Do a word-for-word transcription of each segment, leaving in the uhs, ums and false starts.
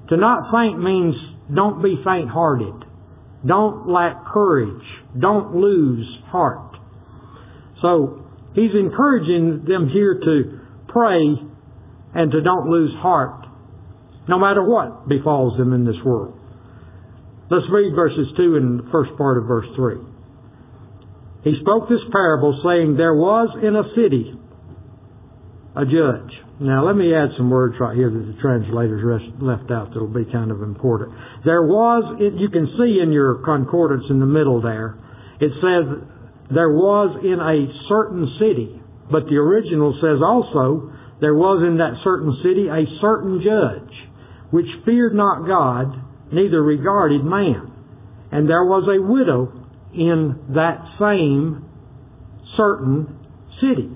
To not faint means don't be faint-hearted. Don't lack courage. Don't lose heart. So he's encouraging them here to pray and to don't lose heart, no matter what befalls them in this world. Let's read verses two and the first part of verse three. He spoke this parable, saying, there was in a city a judge. Now let me add some words right here that the translators left out that will be kind of important. There was, you can see in your concordance in the middle there, it says there was in a certain city. But the original says also, there was in that certain city a certain judge, which feared not God, neither regarded man. And there was a widow in that same certain city.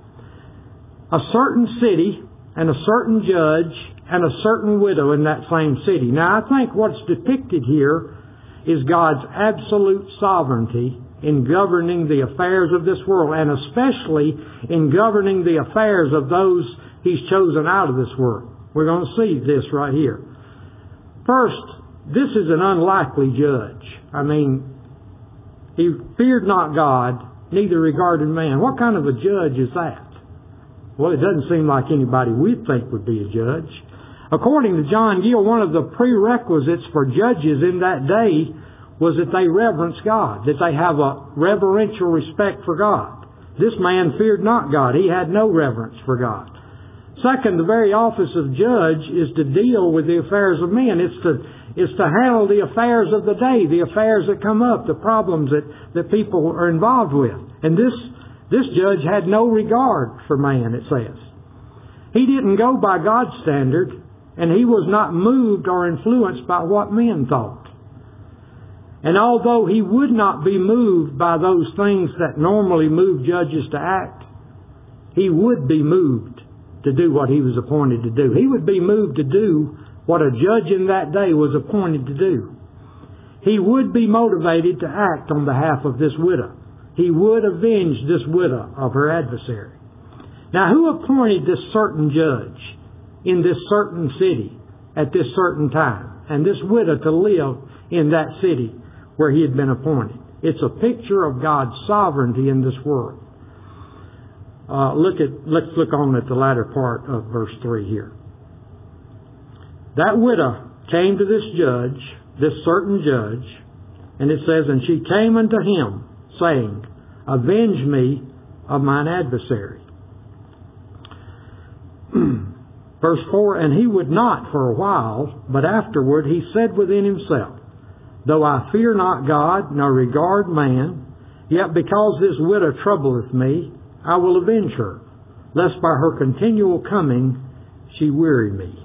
A certain city and a certain judge and a certain widow in that same city. Now I think what's depicted here is God's absolute sovereignty in governing the affairs of this world, and especially in governing the affairs of those He's chosen out of this world. We're going to see this right here. First, this is an unlikely judge. I mean, he feared not God, neither regarded man. What kind of a judge is that? Well, it doesn't seem like anybody we'd think would be a judge. According to John Gill, one of the prerequisites for judges in that day was that they reverence God, that they have a reverential respect for God. This man feared not God. He had no reverence for God. Second, the very office of judge is to deal with the affairs of men. It's to, it's to handle the affairs of the day, the affairs that come up, the problems that, that people are involved with. And this, this judge had no regard for man, it says. He didn't go by God's standard, and he was not moved or influenced by what men thought. And although he would not be moved by those things that normally move judges to act, he would be moved to do what he was appointed to do. He would be moved to do what a judge in that day was appointed to do. He would be motivated to act on behalf of this widow. He would avenge this widow of her adversary. Now, who appointed this certain judge in this certain city at this certain time, and this widow to live in that city where he had been appointed? It's a picture of God's sovereignty in this world. Uh, look at, let's look on at the latter part of verse three here. That widow came to this judge, this certain judge, and it says, and she came unto him, saying, avenge me of mine adversary. Verse four, and he would not for a while, but afterward he said within himself, though I fear not God, nor regard man, yet because this widow troubleth me, I will avenge her, lest by her continual coming she weary me.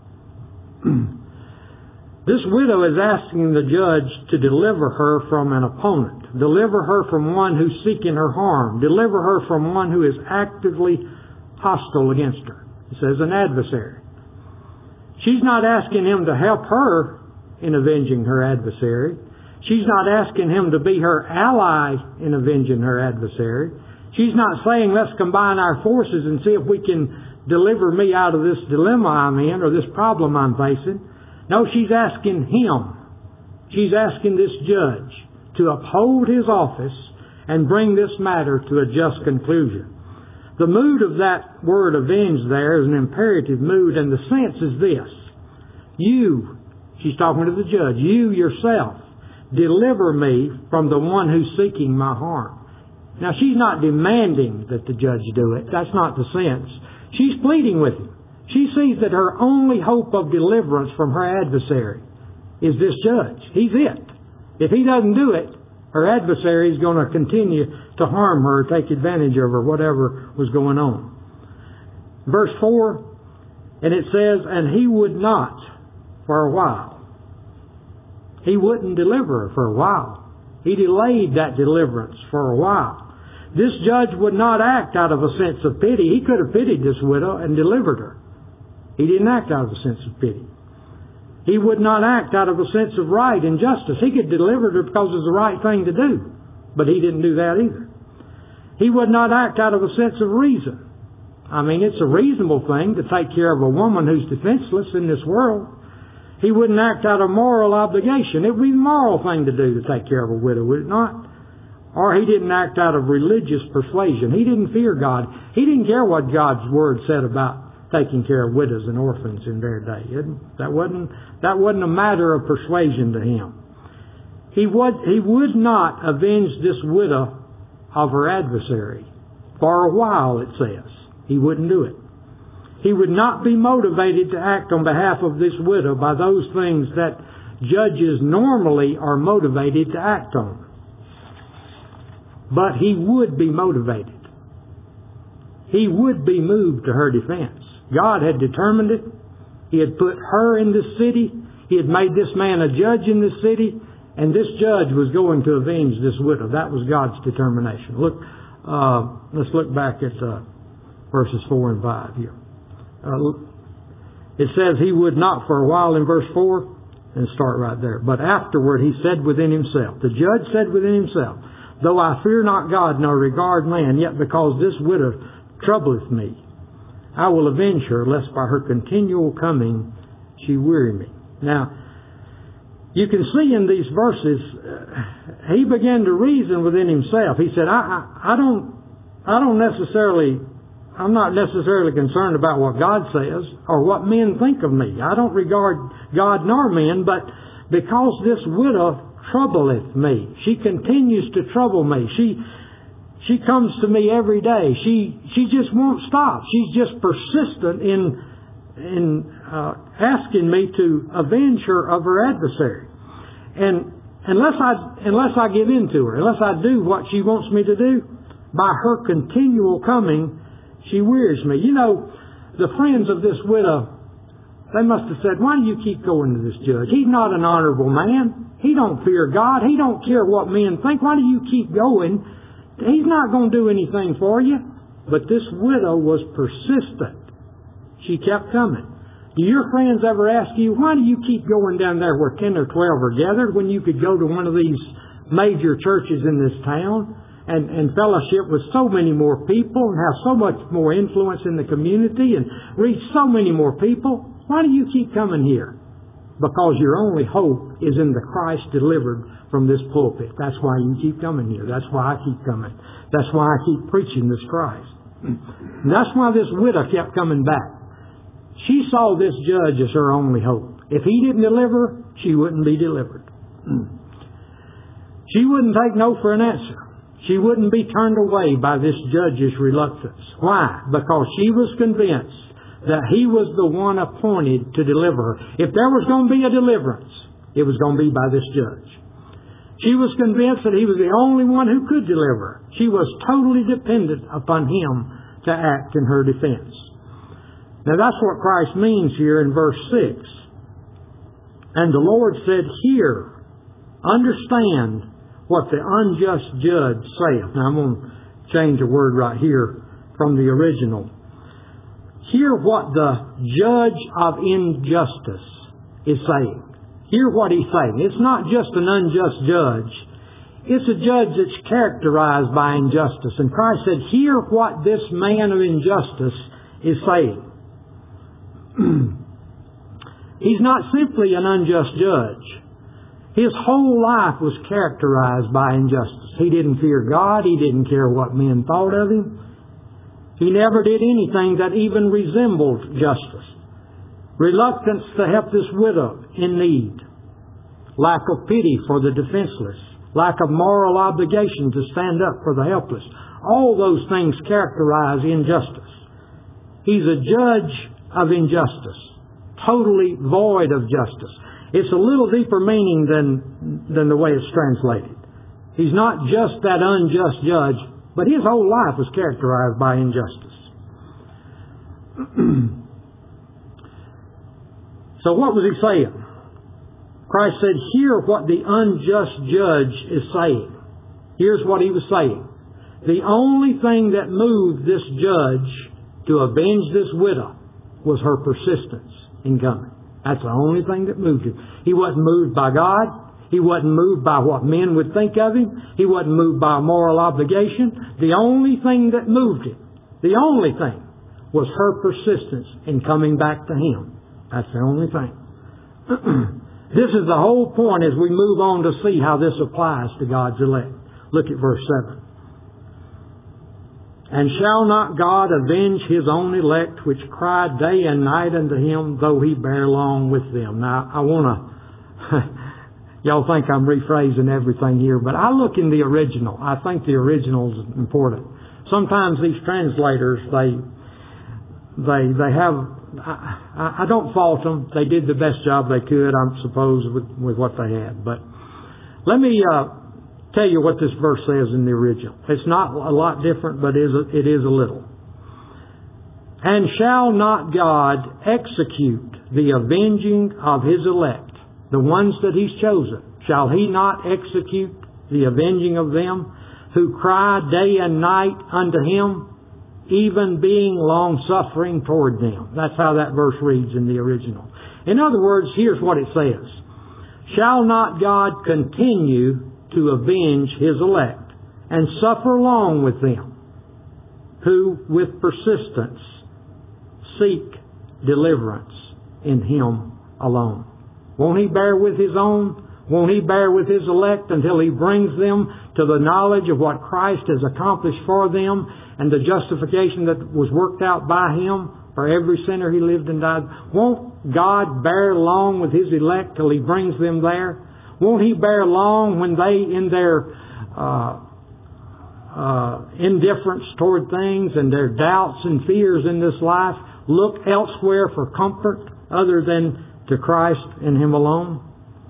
This widow is asking the judge to deliver her from an opponent, deliver her from one who's seeking her harm, deliver her from one who is actively hostile against her. It says an adversary. She's not asking him to help her in avenging her adversary. She's not asking him to be her ally in avenging her adversary. She's not saying, let's combine our forces and see if we can deliver me out of this dilemma I'm in or this problem I'm facing. No, she's asking him. She's asking this judge to uphold his office and bring this matter to a just conclusion. The mood of that word avenge there is an imperative mood, and the sense is this. You, she's talking to the judge, you yourself, deliver me from the one who's seeking my harm. Now, she's not demanding that the judge do it. That's not the sense. She's pleading with him. She sees that her only hope of deliverance from her adversary is this judge. He's it. If he doesn't do it, her adversary is going to continue to harm her, take advantage of her, whatever was going on. Verse four, and it says, and he would not for a while. He wouldn't deliver her for a while. He delayed that deliverance for a while. This judge would not act out of a sense of pity. He could have pitied this widow and delivered her. He didn't act out of a sense of pity. He would not act out of a sense of right and justice. He could deliver her because it was the right thing to do. But he didn't do that either. He would not act out of a sense of reason. I mean, it's a reasonable thing to take care of a woman who's defenseless in this world. he wouldn't act out of moral obligation. It would be the moral thing to do to take care of a widow, would it not? Or he didn't act out of religious persuasion. He didn't fear God. He didn't care what God's Word said about taking care of widows and orphans in their day. That wasn't, that wasn't a matter of persuasion to him. He would, he would not avenge this widow of her adversary. For a while, it says. He wouldn't do it. He would not be motivated to act on behalf of this widow by those things that judges normally are motivated to act on. But he would be motivated. He would be moved to her defense. God had determined it. He had put her in this city. He had made this man a judge in this city. And this judge was going to avenge this widow. That was God's determination. Look, uh, let's look back at uh, verses four and five here. Uh, it says he would not for a while in verse four, and start right there. But afterward he said within himself, the judge said within himself, though I fear not God nor regard man, yet because this widow troubleth me, I will avenge her, lest by her continual coming she weary me. Now, you can see in these verses, uh, he began to reason within himself. He said, I, I, I don't, I don't necessarily, I'm not necessarily concerned about what God says or what men think of me. I don't regard God nor men, but because this widow troubleth me, she continues to trouble me. She, she comes to me every day. She, she just won't stop. She's just persistent in, in uh, asking me to avenge her of her adversary. And unless I, unless I give in to her, unless I do what she wants me to do, by her continual coming, she wearies me. You know, the friends of this widow, they must have said, why do you keep going to this judge? He's not an honorable man. He don't fear God. He don't care what men think. Why do you keep going? He's not going to do anything for you. But this widow was persistent. She kept coming. Do your friends ever ask you, why do you keep going down there where ten or twelve are gathered when you could go to one of these major churches in this town and, and fellowship with so many more people and have so much more influence in the community and reach so many more people? Why do you keep coming here? Because your only hope is in the Christ delivered from this pulpit. That's why you keep coming here. That's why I keep coming. That's why I keep preaching this Christ. And that's why this widow kept coming back. She saw this judge as her only hope. If he didn't deliver, she wouldn't be delivered. She wouldn't take no for an answer. She wouldn't be turned away by this judge's reluctance. Why? Because she was convinced that he was the one appointed to deliver her. If there was going to be a deliverance, it was going to be by this judge. She was convinced that he was the only one who could deliver her. She was totally dependent upon him to act in her defense. Now that's what Christ means here in verse six. And the Lord said, hear, understand what the unjust judge saith. Now I'm going to change a word right here from the original. Hear what the judge of injustice is saying. Hear what he's saying. It's not just an unjust judge. It's a judge that's characterized by injustice. And Christ said, hear what this man of injustice is saying. He's not simply an unjust judge. His whole life was characterized by injustice. He didn't fear God. He didn't care what men thought of him. He never did anything that even resembled justice. Reluctance to help this widow in need. Lack of pity for the defenseless. Lack of moral obligation to stand up for the helpless. All those things characterize injustice. He's a judge of injustice. Totally void of justice. It's a little deeper meaning than, than the way it's translated. He's not just that unjust judge, but his whole life was characterized by injustice. So what was he saying? Christ said, hear what the unjust judge is saying. Here's what he was saying. The only thing that moved this judge to avenge this widow was her persistence in coming. That's the only thing that moved him. He wasn't moved by God. He wasn't moved by what men would think of him. He wasn't moved by a moral obligation. The only thing that moved him, the only thing, was her persistence in coming back to him. That's the only thing. This is the whole point as we move on to see how this applies to God's elect. Look at verse seven. And shall not God avenge His own elect, which cry day and night unto Him, though He bear long with them? Now, I want to, y'all think I'm rephrasing everything here, but I look in the original. I think the original is important. Sometimes these translators, they, they, they have, I, I don't fault them. They did the best job they could, I suppose, with, with what they had. But let me, uh, tell you what this verse says in the original. It's not a lot different, but it is a, it is a little. And shall not God execute the avenging of His elect, the ones that He's chosen? Shall He not execute the avenging of them who cry day and night unto Him, even being long-suffering toward them? That's how that verse reads in the original. In other words, here's what it says. Shall not God continue to avenge His elect and suffer long with them who with persistence seek deliverance in Him alone? Won't He bear with His own? Won't He bear with His elect until He brings them to the knowledge of what Christ has accomplished for them and the justification that was worked out by Him for every sinner He lived and died? Won't God bear long with His elect till He brings them there? Won't He bear long when they, in their uh, uh, indifference toward things and their doubts and fears in this life, look elsewhere for comfort other than to Christ and Him alone?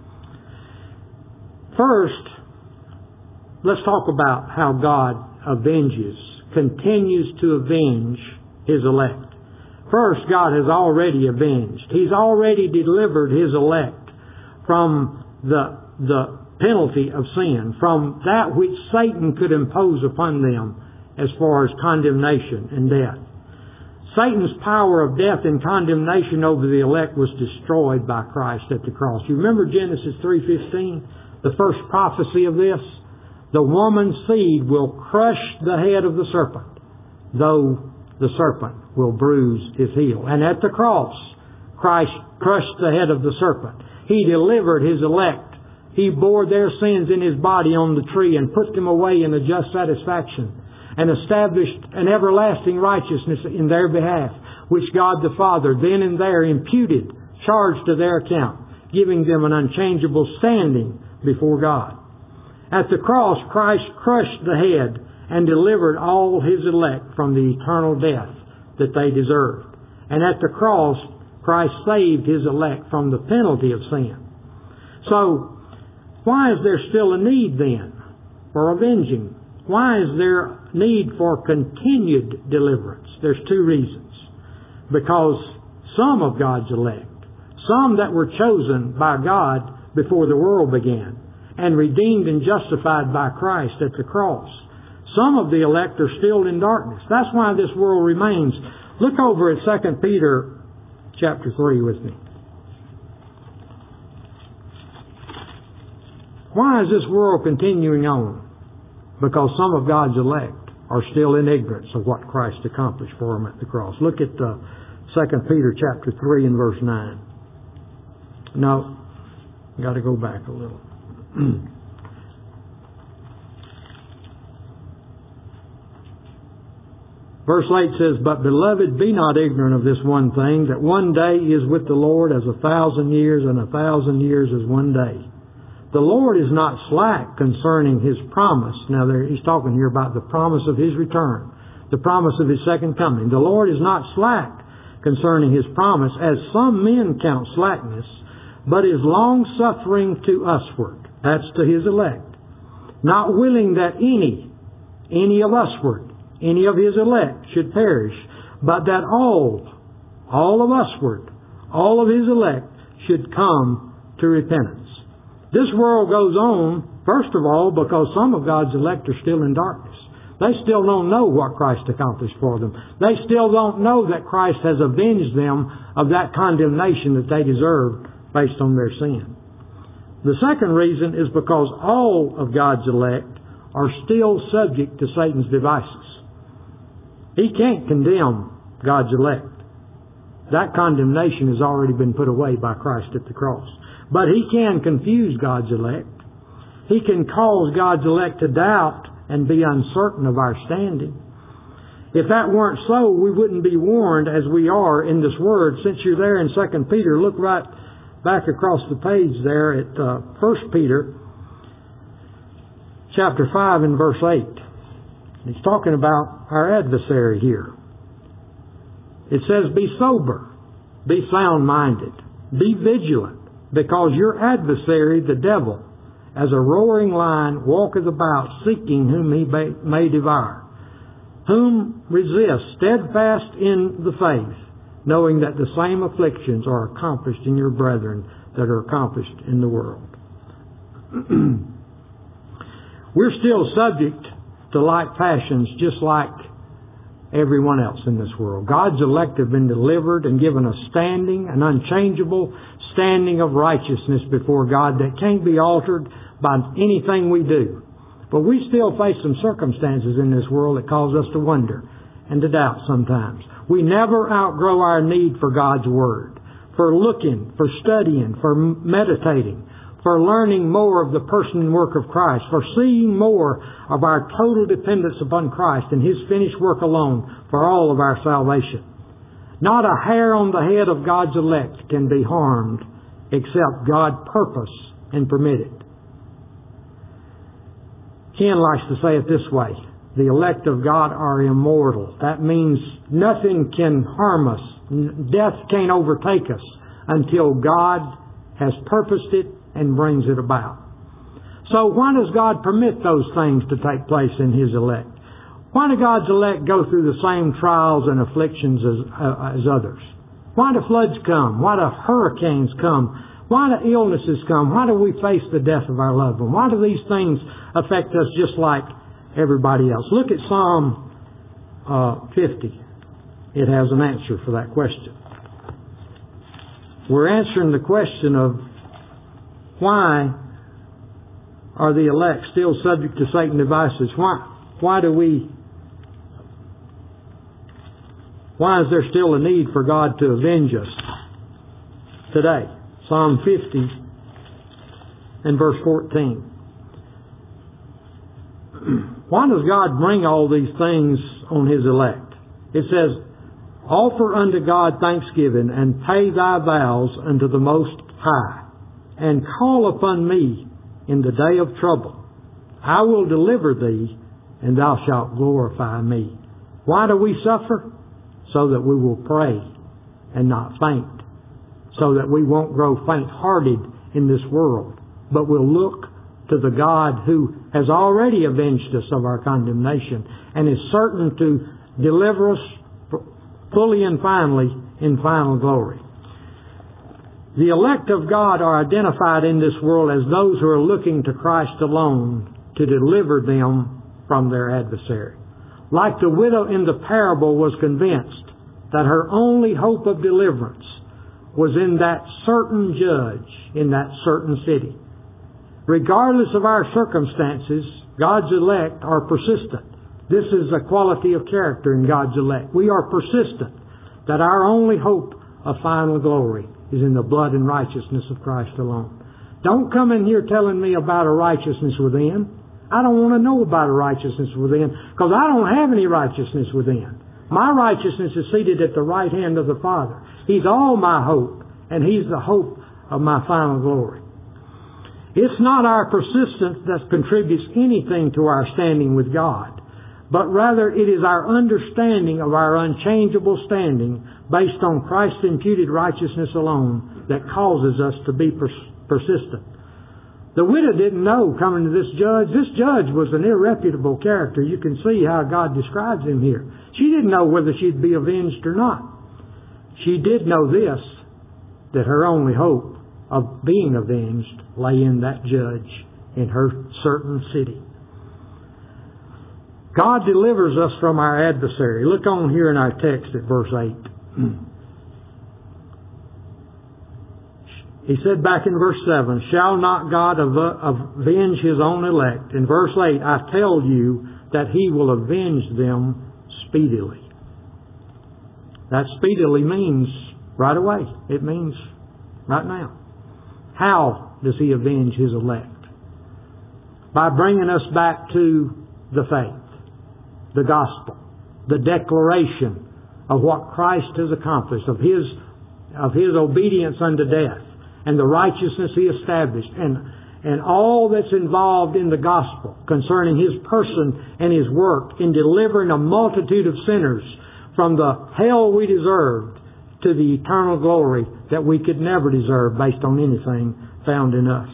First, let's talk about how God avenges, continues to avenge His elect. First, God has already avenged. He's already delivered His elect from the the penalty of sin, from that which Satan could impose upon them as far as condemnation and death. Satan's power of death and condemnation over the elect was destroyed by Christ at the cross. You remember Genesis three fifteen, the first prophecy of this? The woman's seed will crush the head of the serpent, though the serpent will bruise his heel. And at the cross, Christ crushed the head of the serpent. He delivered His elect. He bore their sins in His body on the tree and put them away in a just satisfaction and established an everlasting righteousness in their behalf, which God the Father then and there imputed, charged to their account, giving them an unchangeable standing before God. At the cross, Christ crushed the head and delivered all His elect from the eternal death that they deserved. And at the cross, Christ saved His elect from the penalty of sin. So, why is there still a need then for avenging? Why is there need for continued deliverance? There's two reasons. Because some of God's elect, some that were chosen by God before the world began, and redeemed and justified by Christ at the cross, some of the elect are still in darkness. That's why this world remains. Look over at Second Peter chapter three with me. Why is this world continuing on? Because some of God's elect are still in ignorance of what Christ accomplished for them at the cross. Look at uh, Second Peter chapter three and verse nine. No, got to go back a little. Verse eight says, But beloved, be not ignorant of this one thing, that one day is with the Lord as a thousand years, and a thousand years as one day. The Lord is not slack concerning His promise. Now there, He's talking here about the promise of His return, the promise of His second coming. The Lord is not slack concerning His promise, as some men count slackness, but is long-suffering to usward. That's to His elect. Not willing that any, any of usward, any of His elect should perish, but that all, all of usward, all of His elect should come to repentance. This world goes on, first of all, because some of God's elect are still in darkness. They still don't know what Christ accomplished for them. They still don't know that Christ has avenged them of that condemnation that they deserved based on their sin. The second reason is because all of God's elect are still subject to Satan's devices. He can't condemn God's elect. That condemnation has already been put away by Christ at the cross. But He can confuse God's elect. He can cause God's elect to doubt and be uncertain of our standing. If that weren't so, we wouldn't be warned as we are in this Word. Since you're there in Second Peter, look right back across the page there at uh, First Peter chapter five and verse eight. He's talking about our adversary here. It says, be sober, be sound-minded, be vigilant, because your adversary, the devil, as a roaring lion, walketh about, seeking whom he may devour. Whom resist, steadfast in the faith, knowing that the same afflictions are accomplished in your brethren that are accomplished in the world. We're still subject to like passions, just like everyone else in this world. God's elect have been delivered and given a standing, an unchangeable standing of righteousness before God that can't be altered by anything we do. But we still face some circumstances in this world that cause us to wonder and to doubt sometimes. We never outgrow our need for God's Word, for looking, for studying, for meditating, for learning more of the person and work of Christ, for seeing more of our total dependence upon Christ and His finished work alone for all of our salvation. Not a hair on the head of God's elect can be harmed except God purpose and permit it. Ken likes to say it this way: the elect of God are immortal. That means nothing can harm us. Death can't overtake us until God has purposed it and brings it about. So why does God permit those things to take place in His elect? Why do God's elect go through the same trials and afflictions as, uh, as others? Why do floods come? Why do hurricanes come? Why do illnesses come? Why do we face the death of our loved one? Why do these things affect us just like everybody else? Look at Psalm uh, fifty. It has an answer for that question. We're answering the question of why are the elect still subject to Satan's devices? Why, why do we, why is there still a need for God to avenge us today? Psalm fifty and verse fourteen. Why does God bring all these things on His elect? It says, offer unto God thanksgiving and pay thy vows unto the Most High, and call upon me in the day of trouble. I will deliver thee, and thou shalt glorify me. Why do we suffer? So that we will pray and not faint. So that we won't grow faint-hearted in this world, but will look to the God who has already avenged us of our condemnation and is certain to deliver us fully and finally in final glory. The elect of God are identified in this world as those who are looking to Christ alone to deliver them from their adversary. Like the widow in the parable was convinced that her only hope of deliverance was in that certain judge in that certain city. Regardless of our circumstances, God's elect are persistent. This is a quality of character in God's elect. We are persistent that our only hope of final glory is in the blood and righteousness of Christ alone. Don't come in here telling me about a righteousness within. I don't want to know about a righteousness within, because I don't have any righteousness within. My righteousness is seated at the right hand of the Father. He's all my hope, and He's the hope of my final glory. It's not our persistence that contributes anything to our standing with God, but rather it is our understanding of our unchangeable standing based on Christ's imputed righteousness alone that causes us to be pers- persistent. The widow didn't know coming to this judge. This judge was an irreputable character. You can see how God describes him here. She didn't know whether she'd be avenged or not. She did know this, that her only hope of being avenged lay in that judge in her certain city. God delivers us from our adversary. Look on here in our text at verse eight. He said back in verse seven, shall not God avenge His own elect? In verse eight, I tell you that He will avenge them speedily. That speedily means Right away. It means right now. How does He avenge His elect? By bringing us back to the faith, the gospel, the declaration of what Christ has accomplished, of His, of His obedience unto death, and the righteousness He established, and, and all that's involved in the gospel concerning His person and His work in delivering a multitude of sinners from the hell we deserved to the eternal glory that we could never deserve based on anything found in us.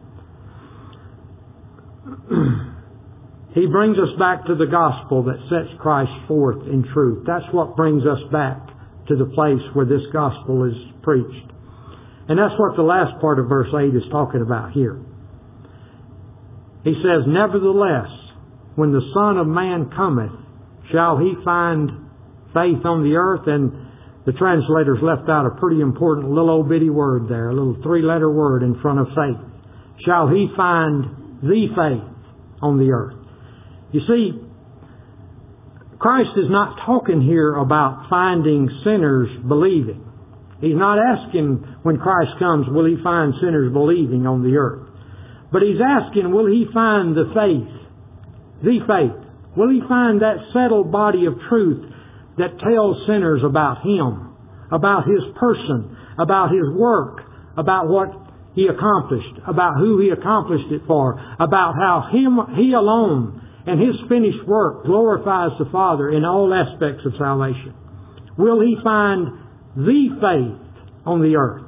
He brings us back to the gospel that sets Christ forth in truth. That's what brings us back to the place where this gospel is preached. And that's what the last part of verse eight is talking about here. He says, "Nevertheless, when the Son of Man cometh, shall He find faith on the earth?" And the translators left out a pretty important little old bitty word there, a little three-letter word in front of faith. Shall He find the faith on the earth? You see, Christ is not talking here about finding sinners believing. He's not asking when Christ comes, will He find sinners believing on the earth? But He's asking, will He find the faith, the faith? Will He find that settled body of truth that tells sinners about Him, about His person, about His work, about what He accomplished, about who He accomplished it for, about how Him, He alone and His finished work glorifies the Father in all aspects of salvation? Will He find the faith on the earth?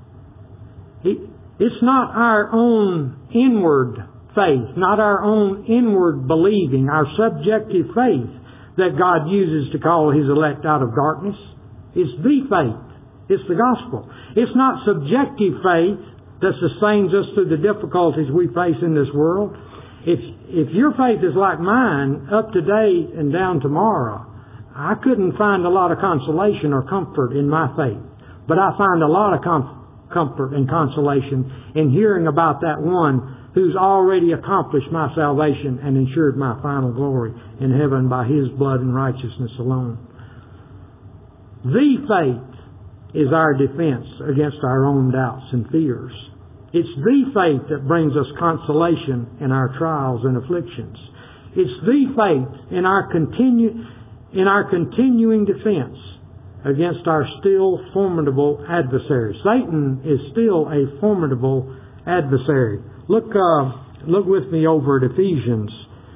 It's not our own inward faith, not our own inward believing, our subjective faith that God uses to call His elect out of darkness. It's the faith. It's the gospel. It's not subjective faith that sustains us through the difficulties we face in this world. If, if your faith is like mine, up today and down tomorrow, I couldn't find a lot of consolation or comfort in my faith. But I find a lot of com- comfort and consolation in hearing about that one who's already accomplished my salvation and ensured my final glory in heaven by His blood and righteousness alone. The faith is our defense against our own doubts and fears. It's the faith that brings us consolation in our trials and afflictions. It's the faith in our continu- in our continuing defense against our still formidable adversary. Satan is still a formidable adversary. Look, uh, look with me over at Ephesians,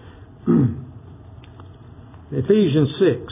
Ephesians six.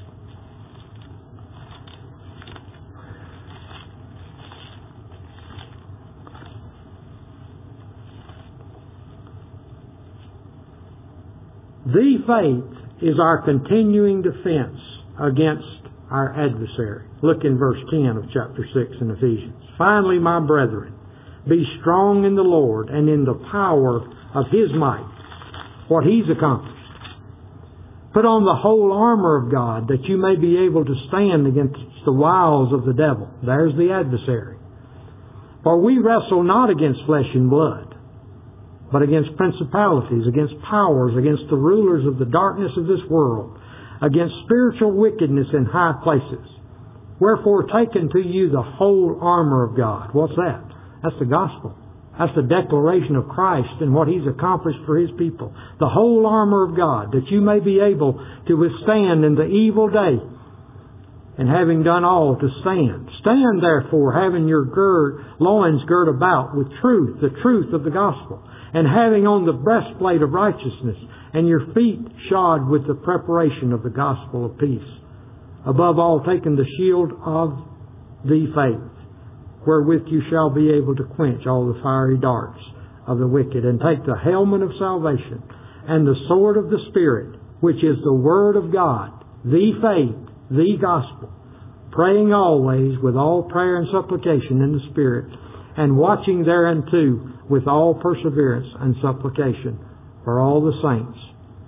The faith is our continuing defense against our adversary. Look in verse ten of chapter six in Ephesians. "Finally, my brethren, be strong in the Lord and in the power of His might," what He's accomplished. "Put on the whole armor of God, that you may be able to stand against the wiles of the devil." There's the adversary. "For we wrestle not against flesh and blood, but against principalities, against powers, against the rulers of the darkness of this world, against spiritual wickedness in high places. Wherefore take unto you the whole armor of God." What's that? That's the gospel. That's the declaration of Christ and what He's accomplished for His people. The whole armor of God, that you may be able to withstand in the evil day, and having done all, to stand. Stand therefore, having your gird, loins girt about with truth, the truth of the gospel, and having on the breastplate of righteousness, and your feet shod with the preparation of the gospel of peace. Above all, taking the shield of the faith, wherewith you shall be able to quench all the fiery darts of the wicked, and take the helmet of salvation, and the sword of the Spirit, which is the Word of God, the faith, the gospel, praying always with all prayer and supplication in the Spirit, and watching thereunto with all perseverance and supplication for all the saints.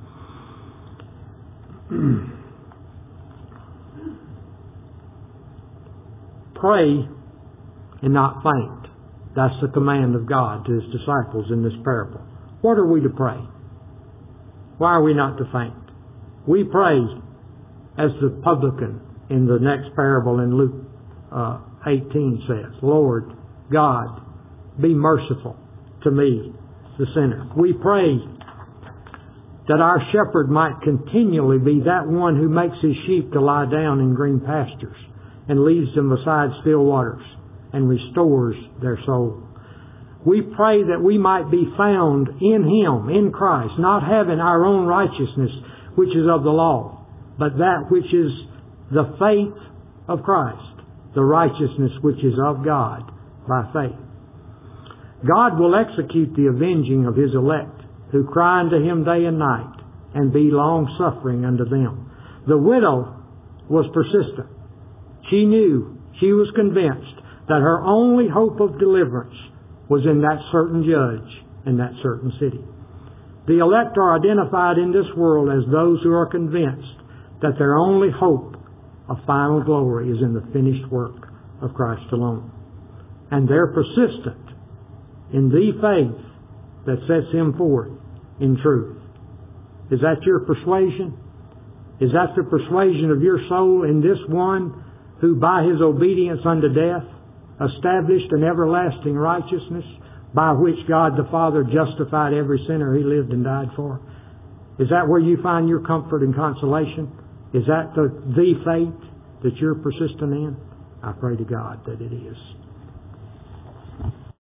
Pray and not faint. That's the command of God to His disciples in this parable. What are we to pray? Why are we not to faint? We pray as the publican in the next parable in Luke uh, eighteen says. Lord God, be merciful to me, the sinner. We pray that our shepherd might continually be that one who makes his sheep to lie down in green pastures and leads them beside still waters and restores their soul. We pray that we might be found in Him, in Christ, not having our own righteousness, which is of the law, but that which is the faith of Christ, the righteousness which is of God by faith. God will execute the avenging of His elect, who cry unto Him day and night, and be long-suffering unto them. The widow was persistent. She knew, she was convinced that her only hope of deliverance was in that certain judge in that certain city. The elect are identified in this world as those who are convinced that their only hope of final glory is in the finished work of Christ alone. And they're persistent in the faith that sets Him forth in truth. Is that your persuasion? Is that the persuasion of your soul in this one who by His obedience unto death established an everlasting righteousness by which God the Father justified every sinner He lived and died for? Is that where you find your comfort and consolation? Is that the, the faith that you're persistent in? I pray to God that it is.